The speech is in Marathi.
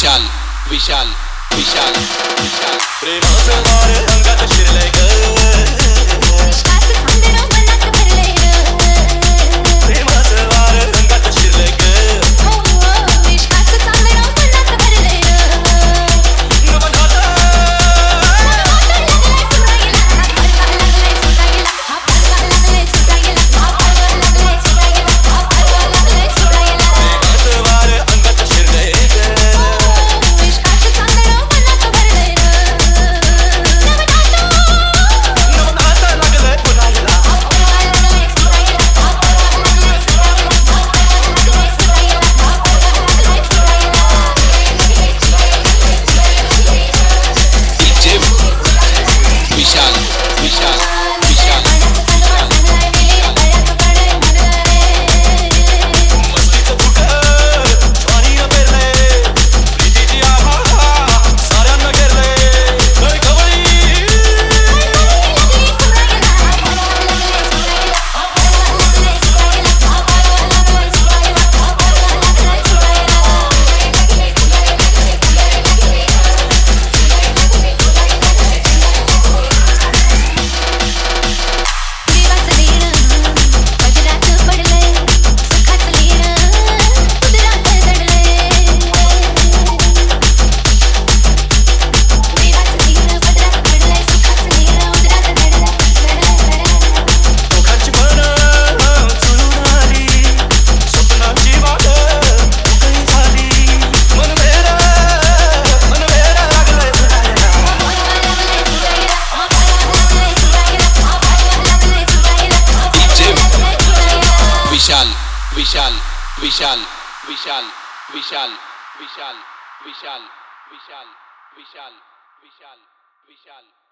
विशाल विशाल विशाल विशाल प्रेमाचं वार अंगात शिरलंय ग प्रेमाचं वार अंगात शिरलंय ग विशाल विशाल विशाल विशाल विशाल विशाल विशाल विशाल विशाल विशाल विशाल